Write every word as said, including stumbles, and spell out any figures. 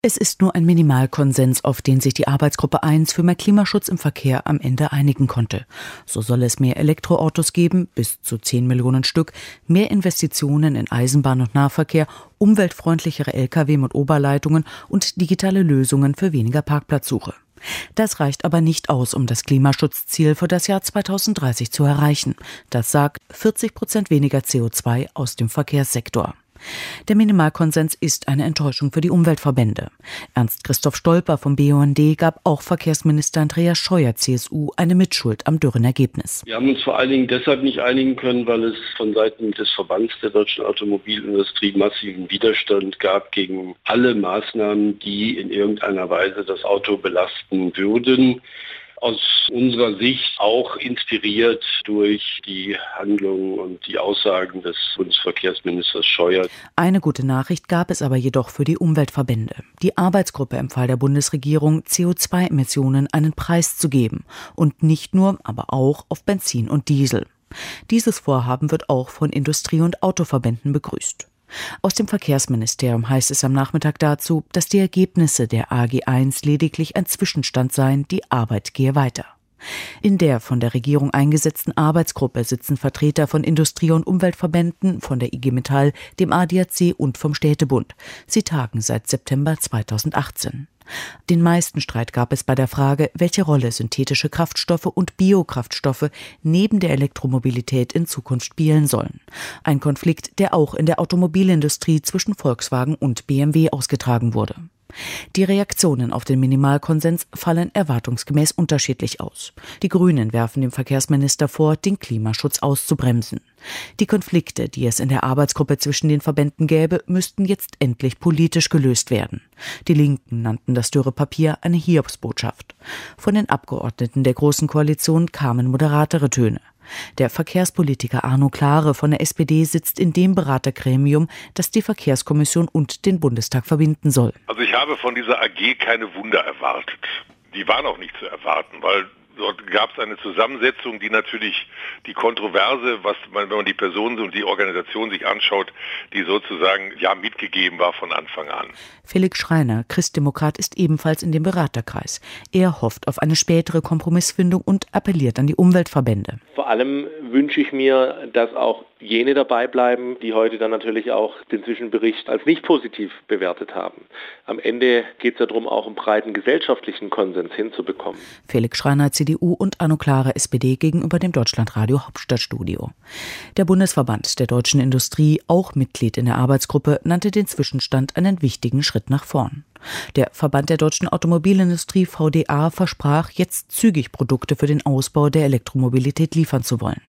Es ist nur ein Minimalkonsens, auf den sich die Arbeitsgruppe eins für mehr Klimaschutz im Verkehr am Ende einigen konnte. So soll es mehr Elektroautos geben, bis zu zehn Millionen Stück, mehr Investitionen in Eisenbahn- und Nahverkehr, umweltfreundlichere L K W mit Oberleitungen und digitale Lösungen für weniger Parkplatzsuche. Das reicht aber nicht aus, um das Klimaschutzziel für das Jahr zweitausenddreißig zu erreichen. Das sagt vierzig Prozent weniger C O zwei aus dem Verkehrssektor. Der Minimalkonsens ist eine Enttäuschung für die Umweltverbände. Ernst Christoph Stolper vom B U N D gab auch Verkehrsminister Andreas Scheuer, C S U, eine Mitschuld am dürren Ergebnis. Wir haben uns vor allen Dingen deshalb nicht einigen können, weil es von Seiten des Verbands der deutschen Automobilindustrie massiven Widerstand gab gegen alle Maßnahmen, die in irgendeiner Weise das Auto belasten würden. Aus unserer Sicht auch inspiriert durch die Handlungen und die Aussagen des Bundesverkehrsministers Scheuer. Eine gute Nachricht gab es aber jedoch für die Umweltverbände. Die Arbeitsgruppe empfahl der Bundesregierung, C O zwei Emissionen einen Preis zu geben. Und nicht nur, aber auch auf Benzin und Diesel. Dieses Vorhaben wird auch von Industrie- und Autoverbänden begrüßt. Aus dem Verkehrsministerium heißt es am Nachmittag dazu, dass die Ergebnisse der A G eins lediglich ein Zwischenstand seien, die Arbeit gehe weiter. In der von der Regierung eingesetzten Arbeitsgruppe sitzen Vertreter von Industrie- und Umweltverbänden, von der I G Metall, dem A D A C und vom Städtebund. Sie tagen seit September zweitausendachtzehn. Den meisten Streit gab es bei der Frage, welche Rolle synthetische Kraftstoffe und Biokraftstoffe neben der Elektromobilität in Zukunft spielen sollen. Ein Konflikt, der auch in der Automobilindustrie zwischen Volkswagen und B M W ausgetragen wurde. Die Reaktionen auf den Minimalkonsens fallen erwartungsgemäß unterschiedlich aus. Die Grünen werfen dem Verkehrsminister vor, den Klimaschutz auszubremsen. Die Konflikte, die es in der Arbeitsgruppe zwischen den Verbänden gäbe, müssten jetzt endlich politisch gelöst werden. Die Linken nannten das Dürrepapier eine Hiobsbotschaft. Von den Abgeordneten der Großen Koalition kamen moderatere Töne. Der Verkehrspolitiker Arno Clare von der S P D sitzt in dem Beratergremium, das die Verkehrskommission und den Bundestag verbinden soll. Also ich habe von dieser A G keine Wunder erwartet. Die waren auch nicht zu erwarten, weil dort gab es eine Zusammensetzung, die natürlich die Kontroverse, was man, wenn man die Personen und die Organisation sich anschaut, die sozusagen ja mitgegeben war von Anfang an. Felix Schreiner, Christdemokrat, ist ebenfalls in dem Beraterkreis. Er hofft auf eine spätere Kompromissfindung und appelliert an die Umweltverbände. Vor allem wünsche ich mir, dass auch jene dabei bleiben, die heute dann natürlich auch den Zwischenbericht als nicht positiv bewertet haben. Am Ende geht es ja darum, auch einen breiten gesellschaftlichen Konsens hinzubekommen. Felix Schreiner, C D U und Arno Clare, S P D, gegenüber dem Deutschlandradio Hauptstadtstudio. Der Bundesverband der deutschen Industrie, auch Mitglied in der Arbeitsgruppe, nannte den Zwischenstand einen wichtigen Schritt nach vorn. Der Verband der deutschen Automobilindustrie V D A versprach, jetzt zügig Produkte für den Ausbau der Elektromobilität liefern zu wollen.